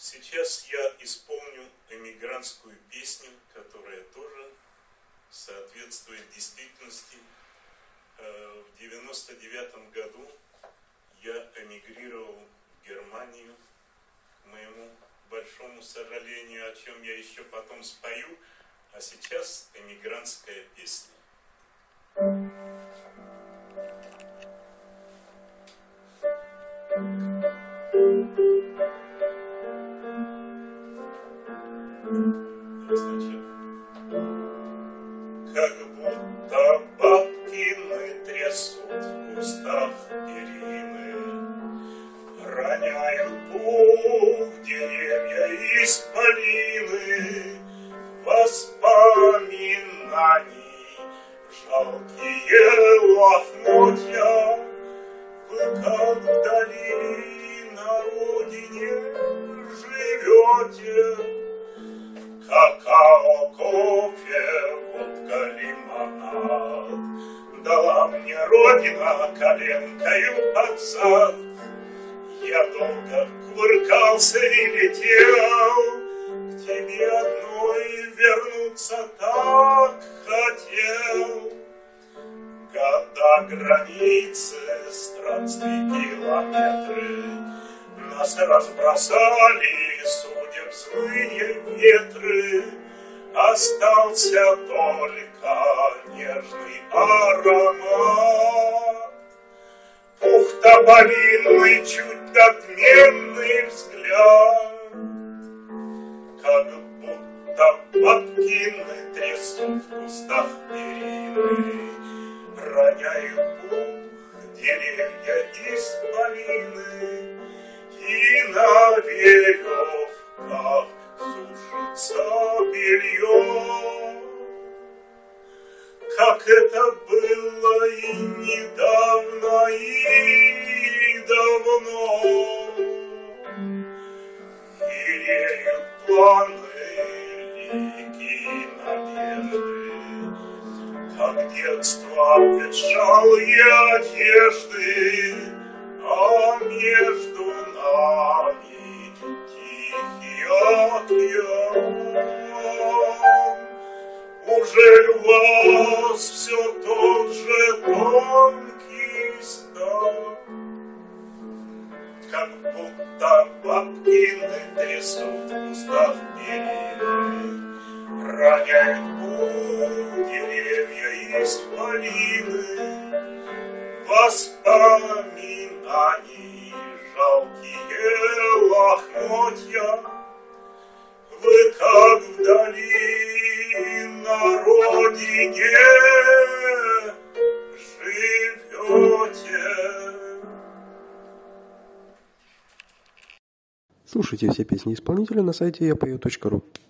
Сейчас я исполню эмигрантскую песню, которая тоже соответствует действительности. В 99 году я эмигрировал в Германию, к моему большому сожалению, о чем я еще потом спою, а сейчас эмигрантская песня. Как будто бабкины трясут в кустах перины, роняют пух деревья исполины, воспоминаний жалкие лохмотья. Вы как вдали на родине живете, какао, кофе, водка, лимонад дала мне родина коленкою под зад. Я долго кувыркался и летел, к тебе одной вернуться так хотел. Года, границы, странствий, километры нас разбросали судеб злые ветры. Остался только нежный аромат, пух тополиный, чуть надменный взгляд. Как будто бабкины трясут в кустах перины, роняют пух деревья исполины, и на веревках сушится белье. Как это было и недавно, и давно, и реют планы, лики, надежды, как детство обветшалые одежды, а между нами тихий океан. Ужель у вас все тот же тонкий стан? Как будто бабкины трясут в кустах перины, роняют пух деревья исполины, воспоминаний жалкие лохмотья. Вы как вдали на родине живете. Слушайте все песни исполнителя на сайте yapою.ru.